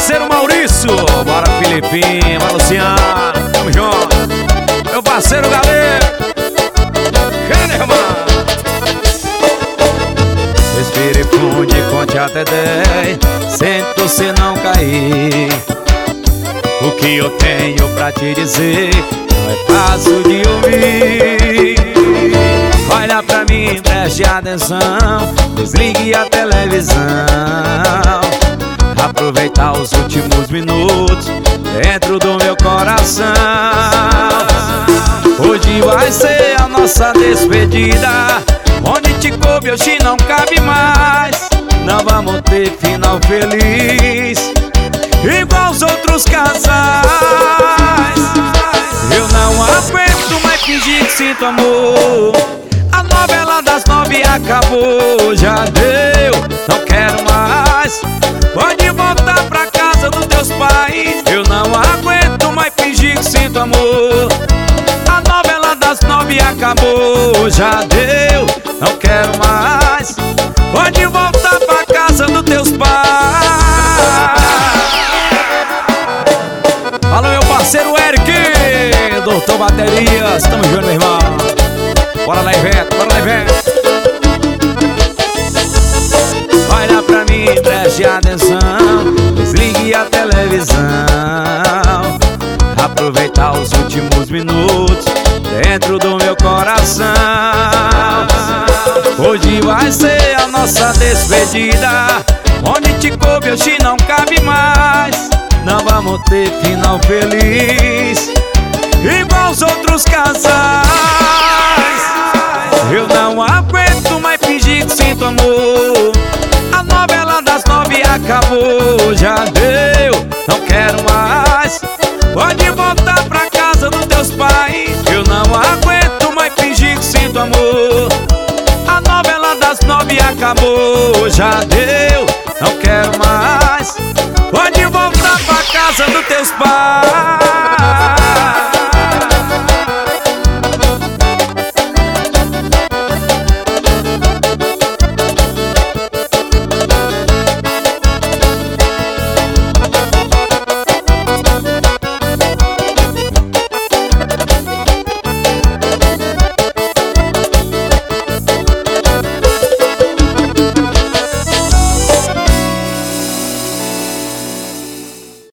parceiro Maurício, bora Filipinho, bora Luciano, tamo junto. Meu parceiro Galera, cadê, irmão? Respire fundo e conte até 10, sente você não cair. O que eu tenho pra te dizer não é fácil de ouvir. Olha pra mim, preste atenção, desligue a televisão. Aproveitar os últimos minutos dentro do meu coração. Hoje vai ser a nossa despedida, onde te coube hoje não cabe mais. Não vamos ter final feliz igual os outros casais. Eu não aguento mais fingir que sinto amor. A novela das 9 acabou, já deu, não quero mais. Pode voltar pra casa dos teus pais. Eu não aguento mais fingir que sinto amor. A novela das 9 acabou, já deu, não quero mais. Pode voltar pra casa dos teus pais. Alô, meu parceiro Eric, Doutor Baterias, tamo junto, meu irmão. Bora lá, Ivete, bora lá, Ivete. Olha pra mim, preste atenção, desligue a televisão. Aproveitar os últimos minutos dentro do meu coração. Hoje vai ser a nossa despedida, onde te coube hoje não cabe mais. Não vamos ter final feliz igual os outros casais. Eu não aguento mais fingir que sinto amor. A novela das 9 acabou, já deu, não quero mais. Pode voltar pra casa dos teus pais. Eu não aguento mais fingir que sinto amor. A novela das 9 acabou, já deu.